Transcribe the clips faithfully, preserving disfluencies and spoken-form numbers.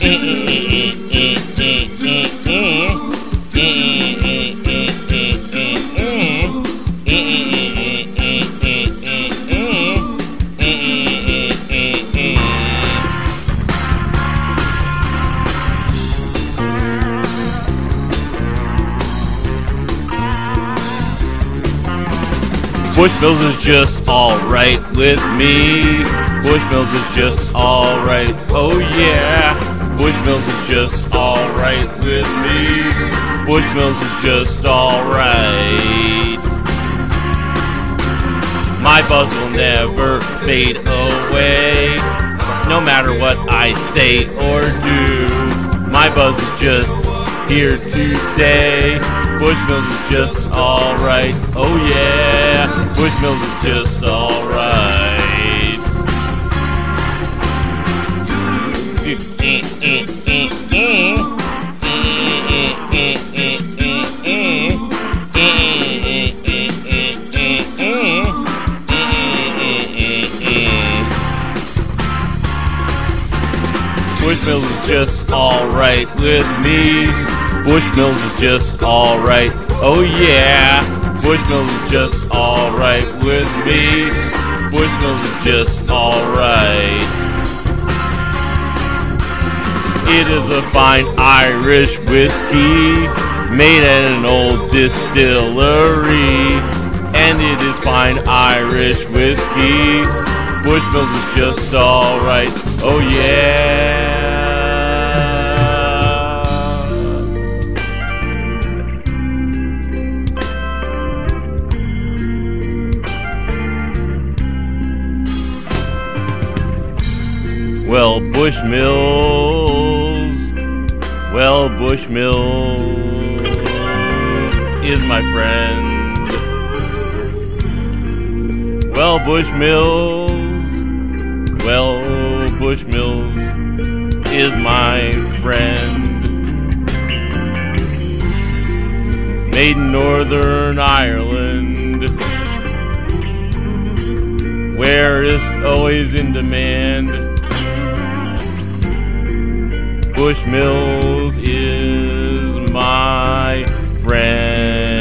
Bushmills is just alright with me. Bushmills is just alright, oh yeah. Bushmills is just alright with me. Bushmills is just alright. My buzz will never fade away, no matter what I say or do. My buzz is just here to say Bushmills is just alright, oh yeah. Bushmills is just alright. Bushmills is just alright with me. Bushmills is just alright, oh yeah. Bushmills is just alright with me. Bushmills is just alright. It is a fine Irish whiskey made at an old distillery, and it is fine Irish whiskey. Bushmills is just alright, oh yeah. Well, Bushmills, well, Bushmills is my friend. Well, Bushmills, well, Bushmills is my friend. Made in Northern Ireland, where it's always in demand. Bushmills is my friend.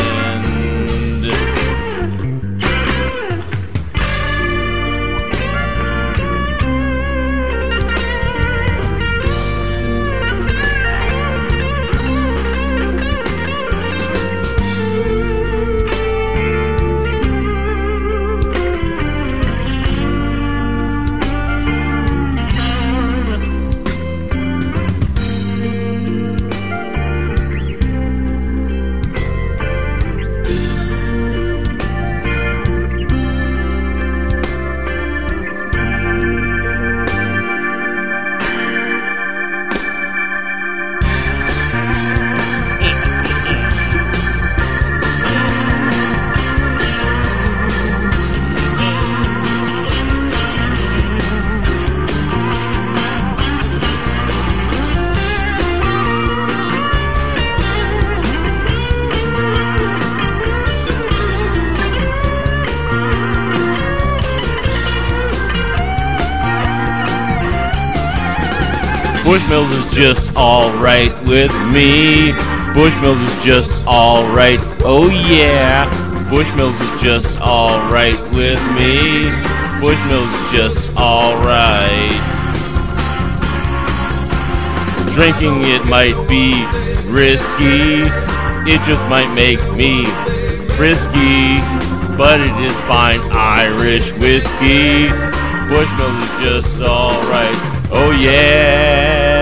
Bushmills is just alright with me. Bushmills is just alright, oh yeah. Bushmills is just alright with me. Bushmills is just alright. Drinking it might be risky, it just might make me frisky, but it is fine Irish whiskey. Bushmills is just alright, oh yeah.